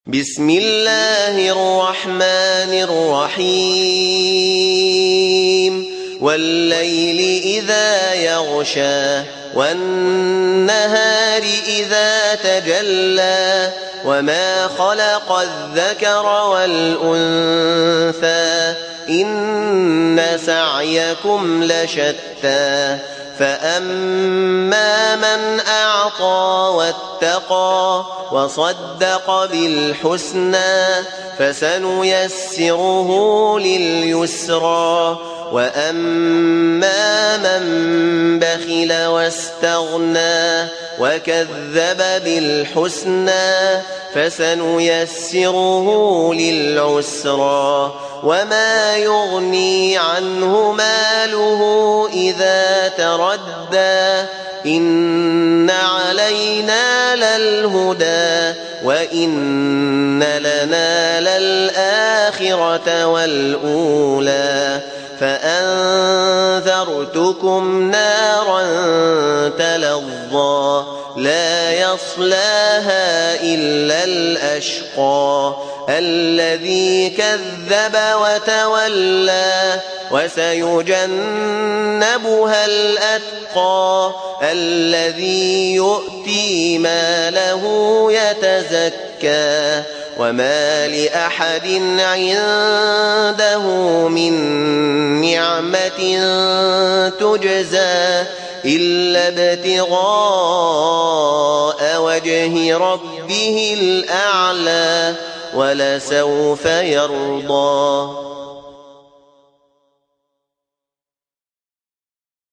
بسم الله الرحمن الرحيم والليل إذا يغشى والنهار إذا تجلى وما خلق الذكر والأنثى إن سعيكم لشتى فأما من أعطى واتقى وصدق بالحسنى فسنيسره لليسرى وأما من بخل واستغنى وكذب بالحسنى فسنيسره للعسرى وما يغني عنه ماله إذا تردى إن علينا للهدى وإن لنا للآخرة والأولى فأنذرتكم نارا تلظى لا يصلاها إلا الأشقى الذي كذب وتولى وسيجنبها الأتقى الذي يؤتي ماله يتزكى وما لأحد عنده من نعمة تجزى إلا ابتغاء وجه ربه الأعلى ولسوف يرضى.